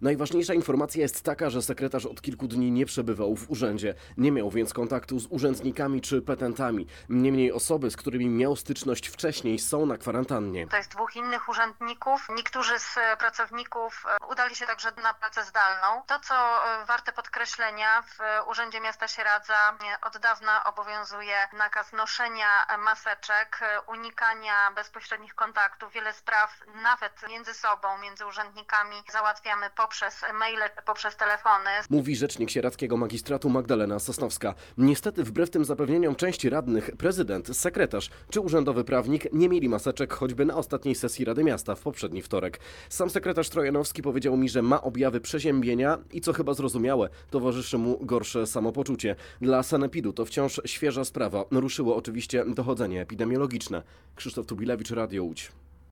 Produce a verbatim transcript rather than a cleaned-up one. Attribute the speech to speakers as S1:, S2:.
S1: Najważniejsza informacja jest taka, że sekretarz od kilku dni nie przebywał w urzędzie. Nie miał więc kontaktu z urzędnikami czy petentami. Niemniej osoby, z którymi miał styczność wcześniej, są na kwarantannie.
S2: To jest dwóch innych urzędników. Niektórzy z pracowników udali się także na pracę zdalną. To, co warte podkreślenia, w Urzędzie Miasta Sieradza od dawna obowiązuje nakaz noszenia maseczek, unikania bezpośrednich kontaktów. Wiele spraw nawet między sobą, między urzędnikami załatwiamy po poprzez maile, poprzez telefony.
S1: Mówi rzecznik sieradzkiego magistratu Magdalena Sosnowska. Niestety wbrew tym zapewnieniom części radnych, prezydent, sekretarz czy urzędowy prawnik nie mieli maseczek choćby na ostatniej sesji Rady Miasta w poprzedni wtorek. Sam sekretarz Trojanowski powiedział mi, że ma objawy przeziębienia i co chyba zrozumiałe, towarzyszy mu gorsze samopoczucie. Dla sanepidu to wciąż świeża sprawa. Ruszyło oczywiście dochodzenie epidemiologiczne. Krzysztof Tubilewicz, Radio Łódź.